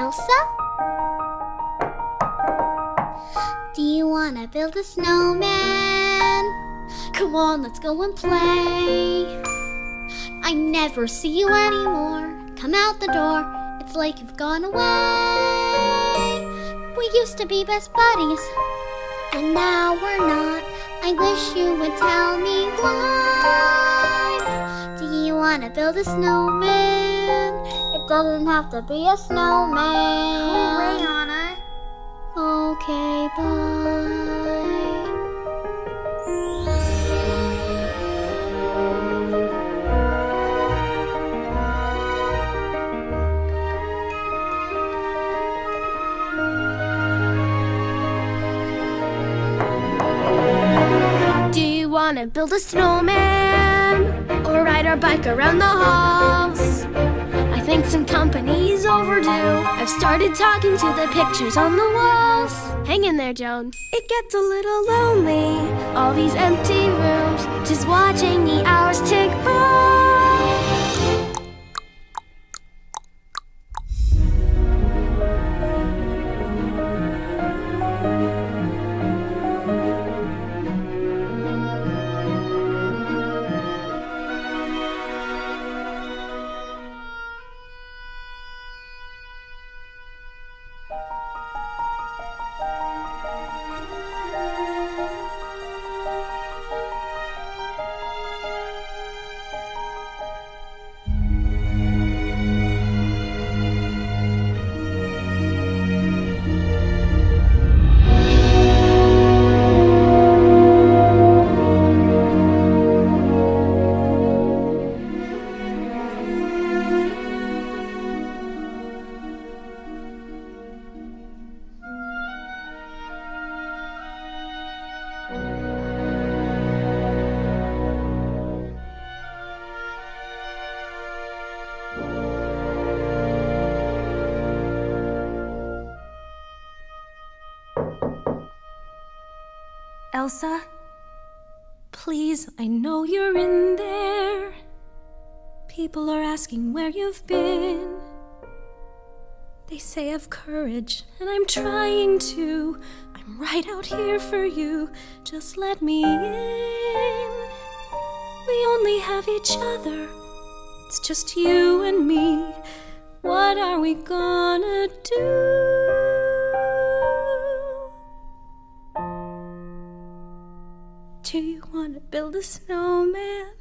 Elsa? Do you wanna build a snowman? Come on, let's go and play. I never see you anymore. Come out the door, it's like you've gone away. We used to be best buddies, and now we're not. I wish you would tell me why. Do you wanna build a snowman? It doesn't have to be a snowman. Go away, Anna. Okay, bye. Do you wanna build a snowman or ride our bike around the halls? I think some company's overdue. I've started talking to the pictures on the walls. Hang in there, Joan. It gets a little lonely, all these empty rooms, just watching the hours tick by. Elsa, please, I know you're in there. People are asking where you've been. They say have courage, and I'm trying to. I'm right out here for you. Just let me in. We only have each other. It's just you and me. What are we gonna do? Do you want to build a snowman?